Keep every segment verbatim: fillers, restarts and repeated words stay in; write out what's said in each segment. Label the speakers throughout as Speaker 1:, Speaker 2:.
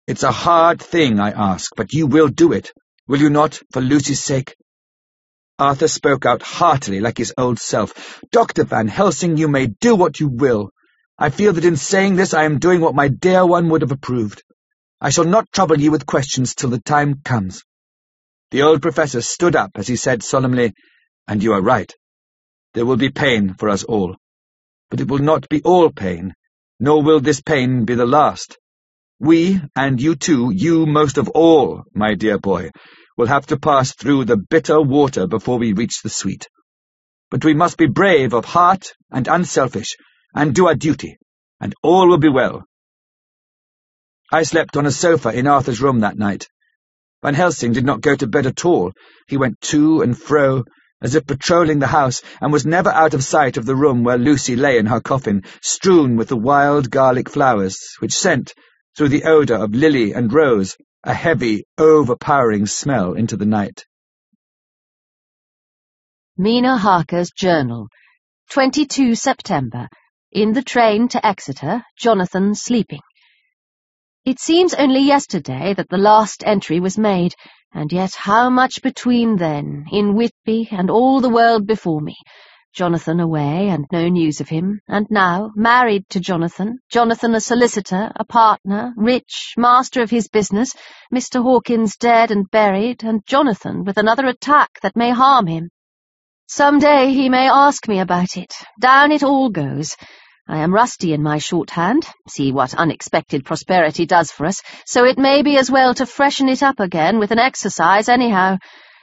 Speaker 1: It's a hard thing, I ask, but you will do it, will you not, for Lucy's sake?" Arthur spoke out heartily like his old self. "Doctor Van Helsing, you may do what you will. I feel that in saying this I am doing what my dear one would have approved. I shall not trouble you with questions till the time comes." The old professor stood up as he said solemnly, "And you are right. There will be pain for us all. But it will not be all pain, nor will this pain be the last. We, and you too, you most of all, my dear boy, will have to pass through the bitter water before we reach the sweet. But we must be brave of heart and unselfish, and do our duty, and all will be well." I slept on a sofa in Arthur's room that night. Van Helsing did not go to bed at all. He went to and fro, as if patrolling the house, and was never out of sight of the room where Lucy lay in her coffin, strewn with the wild garlic flowers, which sent, through the odour of lily and rose, a heavy, overpowering smell into the night.
Speaker 2: Mina Harker's Journal, twenty-second September. In the train to Exeter, Jonathan sleeping. It seems only yesterday that the last entry was made, and yet how much between then, in Whitby and all the world before me. Jonathan away, and no news of him, and now married to Jonathan, Jonathan a solicitor, a partner, rich, master of his business, Mister Hawkins dead and buried, and Jonathan with another attack that may harm him. Some day he may ask me about it. Down it all goes. I am rusty in my shorthand, see what unexpected prosperity does for us, so it may be as well to freshen it up again with an exercise anyhow.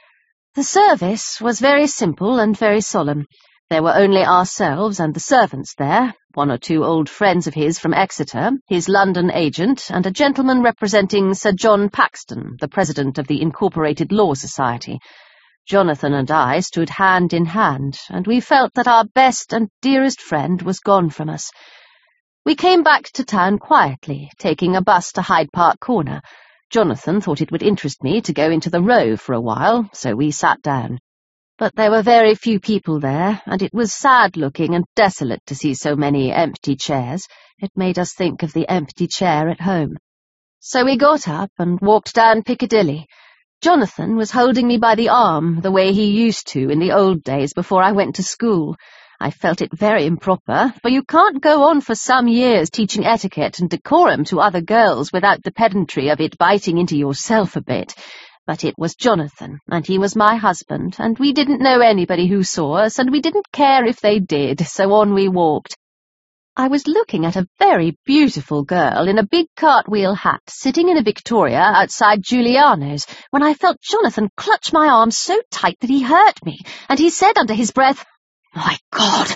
Speaker 2: The service was very simple and very solemn. There were only ourselves and the servants there, one or two old friends of his from Exeter, his London agent, and a gentleman representing Sir John Paxton, the president of the Incorporated Law Society. Jonathan and I stood hand in hand, and we felt that our best and dearest friend was gone from us. We came back to town quietly, taking a bus to Hyde Park Corner. Jonathan thought it would interest me to go into the Row for a while, so we sat down. But there were very few people there, and it was sad-looking and desolate to see so many empty chairs. It made us think of the empty chair at home. So we got up and walked down Piccadilly. Jonathan was holding me by the arm, the way he used to in the old days before I went to school. I felt it very improper, for you can't go on for some years teaching etiquette and decorum to other girls without the pedantry of it biting into yourself a bit. But it was Jonathan, and he was my husband, and we didn't know anybody who saw us, and we didn't care if they did, so on we walked. I was looking at a very beautiful girl in a big cartwheel hat sitting in a Victoria outside Giuliano's when I felt Jonathan clutch my arm so tight that he hurt me, and he said under his breath, "My God!"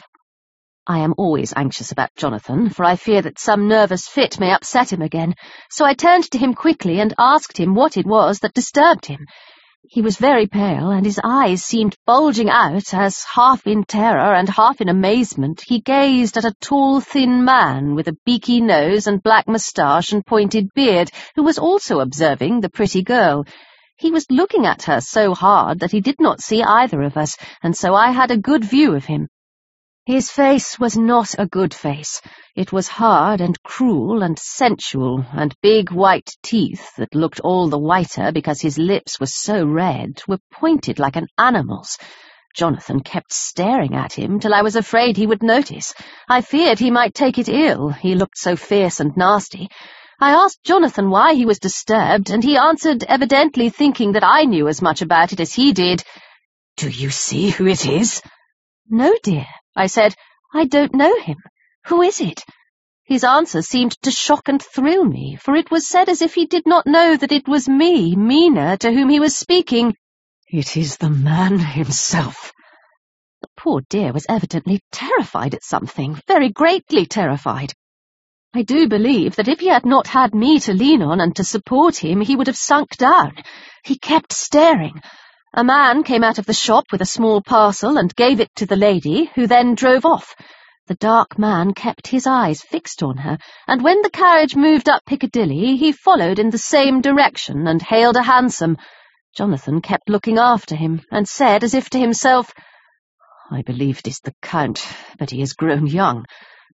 Speaker 2: I am always anxious about Jonathan, for I fear that some nervous fit may upset him again, so I turned to him quickly and asked him what it was that disturbed him. He was very pale, and his eyes seemed bulging out as, half in terror and half in amazement, he gazed at a tall, thin man with a beaky nose and black moustache and pointed beard, who was also observing the pretty girl. He was looking at her so hard that he did not see either of us, and so I had a good view of him. His face was not a good face. It was hard and cruel and sensual, and big white teeth that looked all the whiter because his lips were so red were pointed like an animal's. Jonathan kept staring at him till I was afraid he would notice. I feared he might take it ill, he looked so fierce and nasty. I asked Jonathan why he was disturbed, and he answered, evidently thinking that I knew as much about it as he did, "Do you see who it is?" "No, dear," I said. "I don't know him. Who is it?" His answer seemed to shock and thrill me, for it was said as if he did not know that it was me, Mina, to whom he was speaking. "It is the man himself." The poor dear was evidently terrified at something, very greatly terrified. I do believe that if he had not had me to lean on and to support him, he would have sunk down. He kept staring. A man came out of the shop with a small parcel and gave it to the lady, who then drove off. The dark man kept his eyes fixed on her, and when the carriage moved up Piccadilly, he followed in the same direction and hailed a hansom. Jonathan kept looking after him, and said, as if to himself, "I believe it is the Count, but he has grown young. My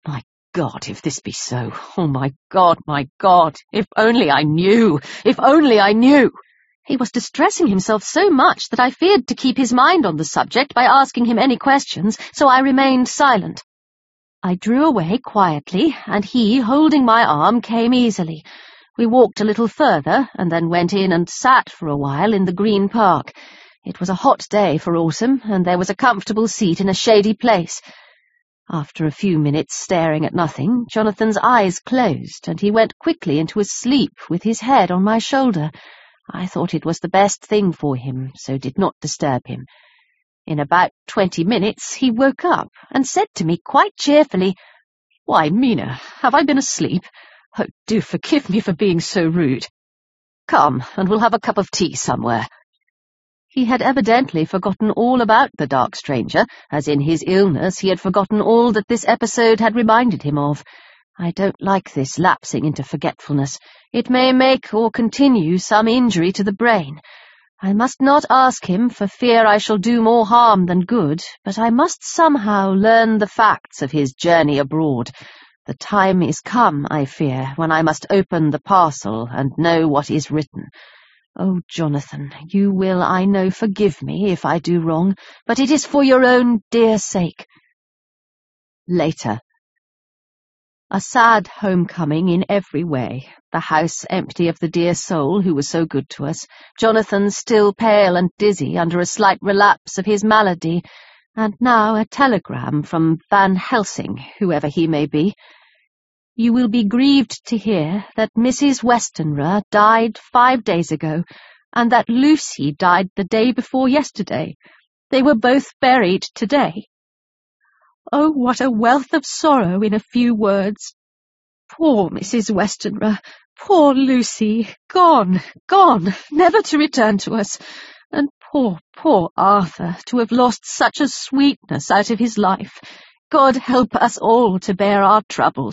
Speaker 2: God, if this be so, oh my God, my God, if only I knew, if only I knew! He was distressing himself so much that I feared to keep his mind on the subject by asking him any questions, so I remained silent. I drew away quietly, and he, holding my arm, came easily. We walked a little further, and then went in and sat for a while in the Green Park. It was a hot day for autumn, and there was a comfortable seat in a shady place. After a few minutes staring at nothing, Jonathan's eyes closed, and he went quickly into a sleep with his head on my shoulder. I thought it was the best thing for him, so did not disturb him. In about twenty minutes he woke up, and said to me quite cheerfully, "Why, Mina, have I been asleep? Oh, do forgive me for being so rude. Come, and we'll have a cup of tea somewhere." He had evidently forgotten all about the dark stranger, as in his illness he had forgotten all that this episode had reminded him of. I don't like this lapsing into forgetfulness. It may make or continue some injury to the brain. I must not ask him for fear I shall do more harm than good, but I must somehow learn the facts of his journey abroad. The time is come, I fear, when I must open the parcel and know what is written. Oh, Jonathan, you will, I know, forgive me if I do wrong, but it is for your own dear sake. Later. A sad homecoming in every way, the house empty of the dear soul who was so good to us, Jonathan still pale and dizzy under a slight relapse of his malady, and now a telegram from Van Helsing, whoever he may be. You will be grieved to hear that Missus Westenra died five days ago, and that Lucy died the day before yesterday. They were both buried today. Oh, what a wealth of sorrow in a few words. Poor Missus Westenra, poor Lucy, gone, gone, never to return to us, and poor, poor Arthur, to have lost such a sweetness out of his life. God help us all to bear our troubles.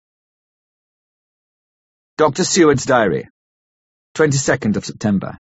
Speaker 1: Doctor Seward's Diary, twenty-second of September.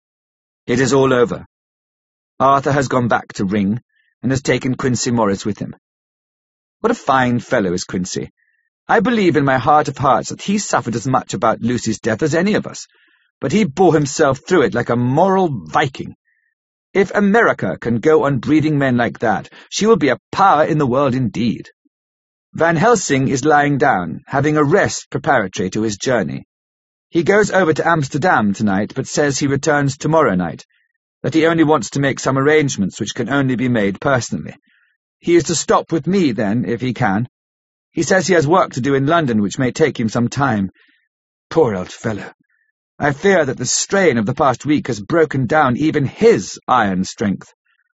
Speaker 1: It is all over. Arthur has gone back to Ring, and has taken Quincey Morris with him. What a fine fellow is Quincey! I believe in my heart of hearts that he suffered as much about Lucy's death as any of us, but he bore himself through it like a moral Viking. If America can go on breeding men like that, she will be a power in the world indeed. Van Helsing is lying down, having a rest preparatory to his journey. He goes over to Amsterdam tonight, but says he returns tomorrow night, that he only wants to make some arrangements which can only be made personally. He is to stop with me, then, if he can. He says he has work to do in London which may take him some time. Poor old fellow! I fear that the strain of the past week has broken down even his iron strength.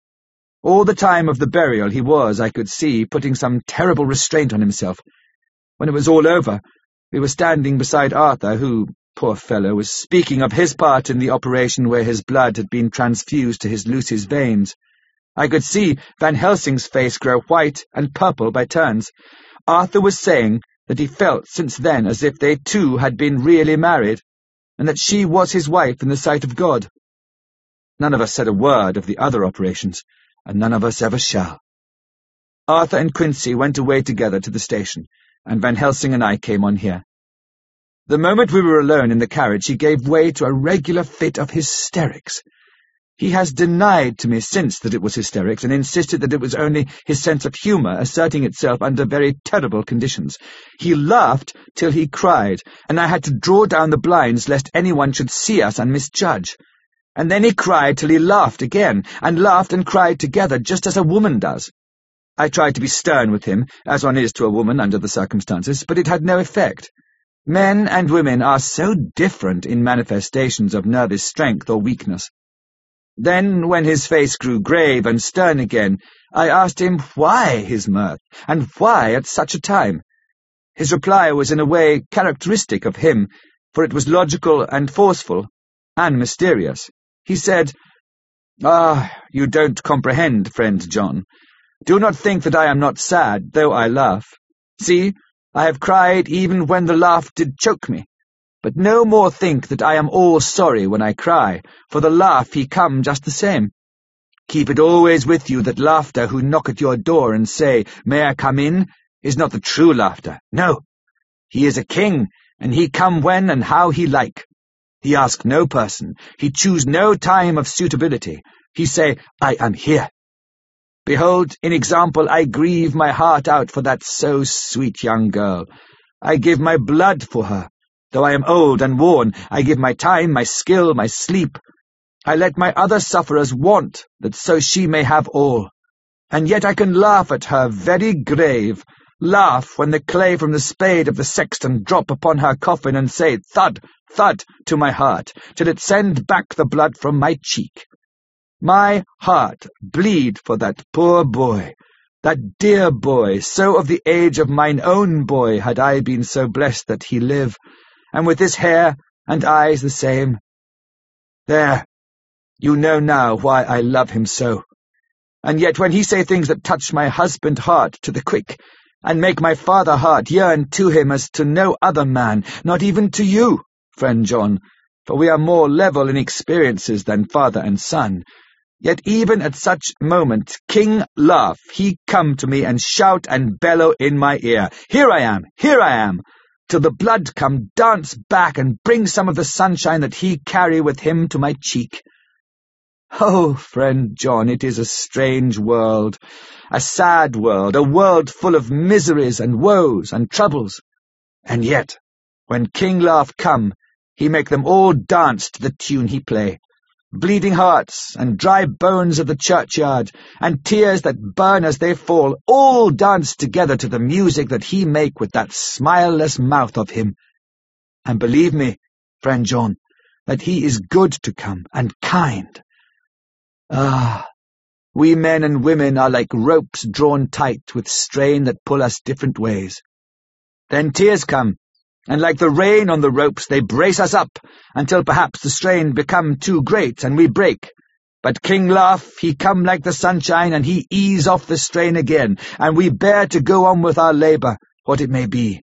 Speaker 1: All the time of the burial he was, I could see, putting some terrible restraint on himself. When it was all over, we were standing beside Arthur, who, poor fellow, was speaking of his part in the operation where his blood had been transfused to his Lucy's veins. I could see Van Helsing's face grow white and purple by turns. Arthur was saying that he felt since then as if they two had been really married, and that she was his wife in the sight of God. None of us said a word of the other operations, and none of us ever shall. Arthur and Quincey went away together to the station, and Van Helsing and I came on here. The moment we were alone in the carriage, he gave way to a regular fit of hysterics. He has denied to me since that it was hysterics, and insisted that it was only his sense of humour asserting itself under very terrible conditions. He laughed till he cried, and I had to draw down the blinds lest anyone should see us and misjudge. And then he cried till he laughed again, and laughed and cried together, just as a woman does. I tried to be stern with him, as one is to a woman under the circumstances, but it had no effect. Men and women are so different in manifestations of nervous strength or weakness. Then, when his face grew grave and stern again, I asked him why his mirth, and why at such a time. His reply was in a way characteristic of him, for it was logical and forceful, and mysterious. He said, "Ah, you don't comprehend, friend John. Do not think that I am not sad, though I laugh. See, I have cried even when the laugh did choke me. But no more think that I am all sorry when I cry, for the laugh he come just the same. Keep it always with you that laughter who knock at your door and say, 'May I come in?' is not the true laughter. No, he is a king, and he come when and how he like. He ask no person, he choose no time of suitability. He say, I am here. Behold, in example, I grieve my heart out for that so sweet young girl. I give my blood for her. Though I am old and worn, I give my time, my skill, my sleep. I let my other sufferers want, that so she may have all. And yet I can laugh at her very grave, laugh when the clay from the spade of the sexton drop upon her coffin and say, thud, thud, to my heart, till it send back the blood from my cheek. My heart bleed for that poor boy, that dear boy, so of the age of mine own boy had I been so blessed that he live, and with his hair and eyes the same. There, you know now why I love him so. And yet when he say things that touch my husband heart to the quick, and make my father heart yearn to him as to no other man, not even to you, friend John, for we are more level in experiences than father and son, yet even at such moment, King Laugh, he come to me and shout and bellow in my ear, Here I am, here I am, till the blood come dance back and bring some of the sunshine that he carry with him to my cheek. Oh, friend John, it is a strange world, a sad world, a world full of miseries and woes and troubles. And yet, when King Laugh come, he make them all dance to the tune he play. Bleeding hearts, and dry bones of the churchyard, and tears that burn as they fall, all dance together to the music that he make with that smileless mouth of him. And believe me, friend John, that he is good to come, and kind. Ah, we men and women are like ropes drawn tight with strain that pull us different ways. Then tears come, and like the rain on the ropes they brace us up, until perhaps the strain become too great and we break. But King Laugh, he come like the sunshine, and he ease off the strain again, and we bear to go on with our labour, what it may be.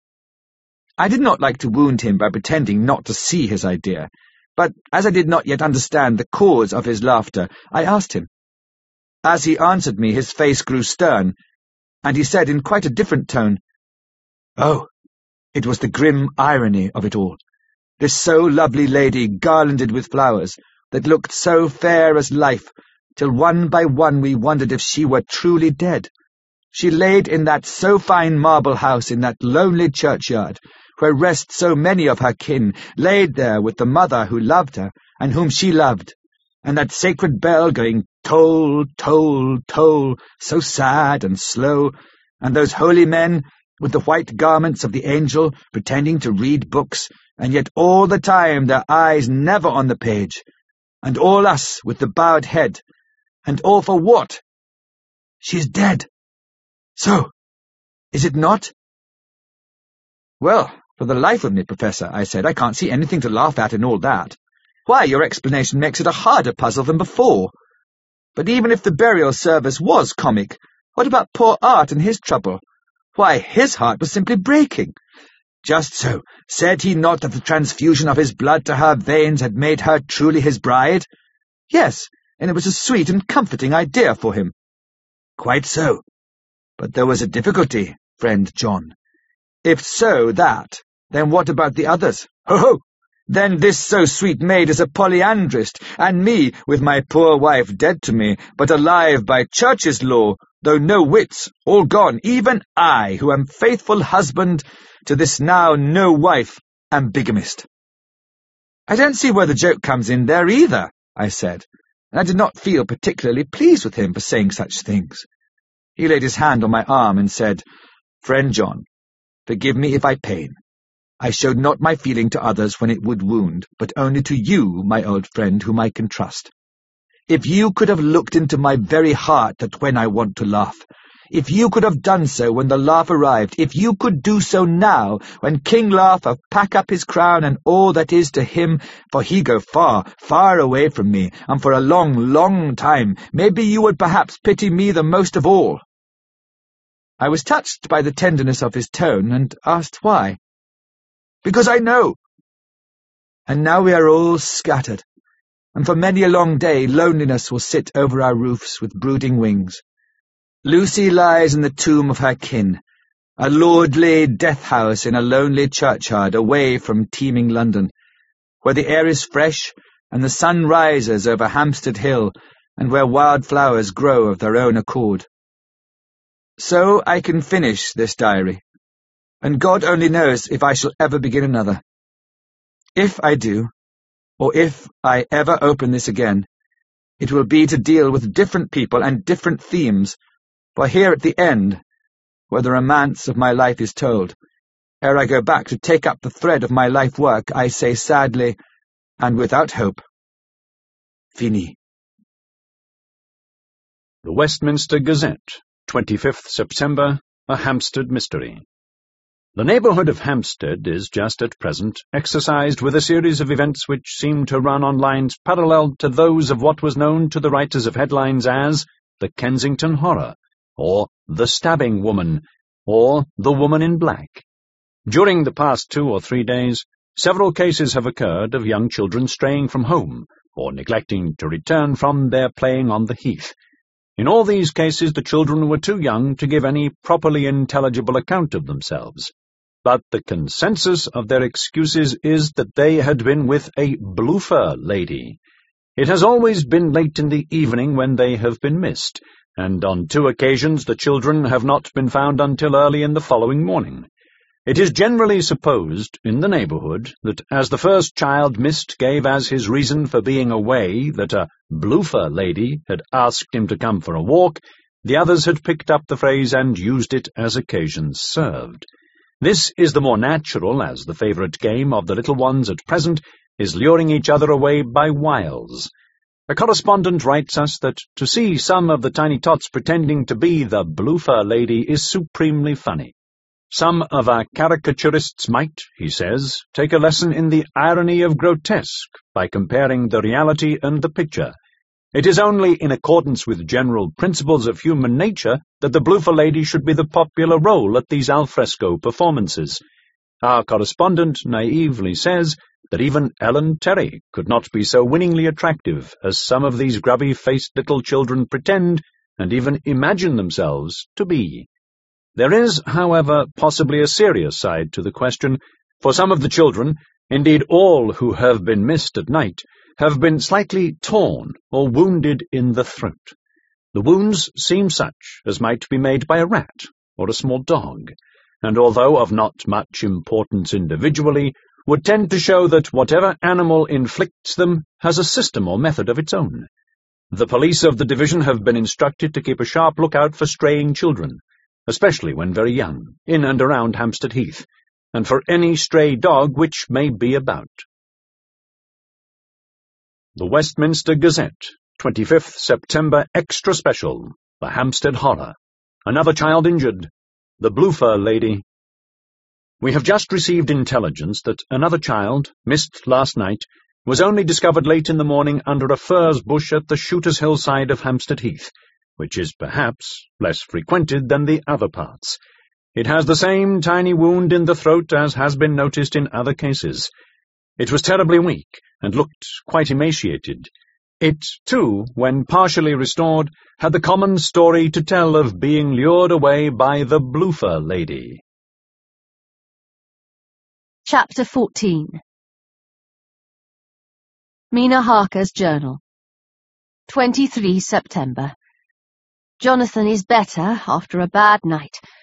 Speaker 1: I did not like to wound him by pretending not to see his idea, but as I did not yet understand the cause of his laughter, I asked him. As he answered me, his face grew stern, and he said in quite a different tone, Oh, it was the grim irony of it all. This so lovely lady garlanded with flowers, that looked so fair as life, till one by one we wondered if she were truly dead. She laid in that so fine marble house in that lonely churchyard, where rest so many of her kin, laid there with the mother who loved her, and whom she loved, and that sacred bell going toll, toll, toll, so sad and slow, and those holy men, with the white garments of the angel, pretending to read books, and yet all the time their eyes never on the page, and all us with the bowed head, and all for what? She is dead. So, is it not? Well, for the life of me, Professor, I said, I can't see anything to laugh at in all that. Why, your explanation makes it a harder puzzle than before. But even if the burial service was comic, what about poor Art and his trouble? Why, his heart was simply breaking. Just so, said he not that the transfusion of his blood to her veins had made her truly his bride? Yes, and it was a sweet and comforting idea for him. Quite so. But there was a difficulty, friend John. If so that, then what about the others? Ho-ho! Then this so sweet maid is a polyandrist, and me, with my poor wife dead to me, but alive by church's law, though no wits, all gone, even I, who am faithful husband to this now no wife, am bigamist. I don't see where the joke comes in there either, I said, and I did not feel particularly pleased with him for saying such things. He laid his hand on my arm and said, Friend John, forgive me if I pain. I showed not my feeling to others when it would wound, but only to you, my old friend, whom I can trust. If you could have looked into my very heart that when I want to laugh, if you could have done so when the laugh arrived, if you could do so now, when King Laugh have pack up his crown and all that is to him, for he go far, far away from me, and for a long, long time, maybe you would perhaps pity me the most of all. I was touched by the tenderness of his tone, and asked why. Because I know. And now we are all scattered, and for many a long day loneliness will sit over our roofs with brooding wings. Lucy lies in the tomb of her kin, a lordly death-house in a lonely churchyard away from teeming London, where the air is fresh and the sun rises over Hampstead Hill, and where wildflowers grow of their own accord. So I can finish this diary, and God only knows if I shall ever begin another. If I do, or if I ever open this again, it will be to deal with different people and different themes, for here at the end, where the romance of my life is told, ere I go back to take up the thread of my life work, I say sadly, and without hope, Fini.
Speaker 3: The Westminster Gazette, twenty-fifth September, A Hampstead Mystery. The neighbourhood of Hampstead is just at present exercised with a series of events which seem to run on lines parallel to those of what was known to the writers of headlines as the Kensington Horror, or the Stabbing Woman, or the Woman in Black. During the past two or three days, several cases have occurred of young children straying from home, or neglecting to return from their playing on the heath. In all these cases the children were too young to give any properly intelligible account of themselves, but the consensus of their excuses is that they had been with a bloofer lady. It has always been late in the evening when they have been missed, and on two occasions the children have not been found until early in the following morning. It is generally supposed in the neighbourhood that as the first child missed gave as his reason for being away that a bloofer lady had asked him to come for a walk, the others had picked up the phrase and used it as occasion served. This is the more natural, as the favourite game of the little ones at present is luring each other away by wiles. A correspondent writes us that to see some of the tiny tots pretending to be the bloofer lady is supremely funny. Some of our caricaturists might, he says, take a lesson in the irony of grotesque by comparing the reality and the picture. It is only in accordance with general principles of human nature that the bloofer lady should be the popular role at these alfresco performances. Our correspondent naively says that even Ellen Terry could not be so winningly attractive as some of these grubby-faced little children pretend and even imagine themselves to be. There is, however, possibly a serious side to the question, for some of the children, indeed all who have been missed at night, have been slightly torn or wounded in the throat. The wounds seem such as might be made by a rat or a small dog, and although of not much importance individually, would tend to show that whatever animal inflicts them has a system or method of its own. The police of the division have been instructed to keep a sharp lookout for straying children, especially when very young, in and around Hampstead Heath, and for any stray dog which may be about. The Westminster Gazette, twenty-fifth September Extra Special, The Hampstead Horror. Another child injured. The bloofer lady. We have just received intelligence that another child, missed last night, was only discovered late in the morning under a furze bush at the Shooter's Hill side of Hampstead Heath, which is perhaps less frequented than the other parts. It has the same tiny wound in the throat as has been noticed in other cases. It was terribly weak, and looked quite emaciated. It, too, when partially restored, had the common story to tell of being lured away by the bloofer lady.
Speaker 2: Chapter fourteen. Mina Harker's Journal. twenty-third September. Jonathan is better after a bad night,